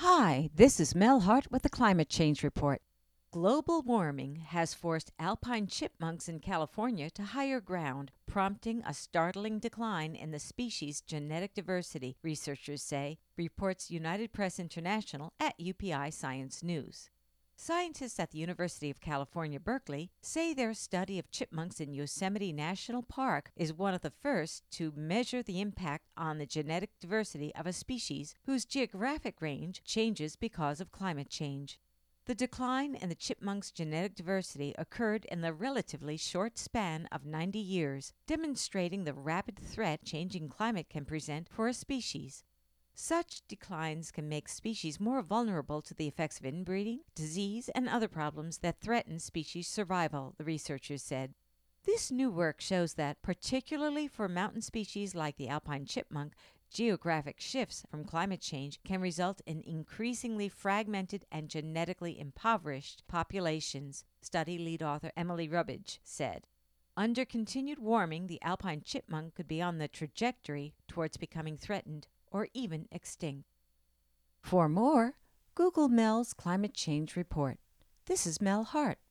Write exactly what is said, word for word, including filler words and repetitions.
Hi, this is Mel Hart with the Climate Change Report. Global warming has forced alpine chipmunks in California to higher ground, prompting a startling decline in the species' genetic diversity, researchers say, reports United Press International at U P I Science News. Scientists at the University of California, Berkeley, say their study of chipmunks in Yosemite National Park is one of the first to measure the impact on the genetic diversity of a species whose geographic range changes because of climate change. The decline in the chipmunk's genetic diversity occurred in the relatively short span of ninety years, demonstrating the rapid threat changing climate can present for a species. Such declines can make species more vulnerable to the effects of inbreeding, disease, and other problems that threaten species survival, the researchers said. This new work shows that, particularly for mountain species like the alpine chipmunk, geographic shifts from climate change can result in increasingly fragmented and genetically impoverished populations, study lead author Emily Rubbage said. Under continued warming, the alpine chipmunk could be on the trajectory towards becoming threatened or even extinct. For more, Google Mel's Climate Change Report. This is Mel Hart.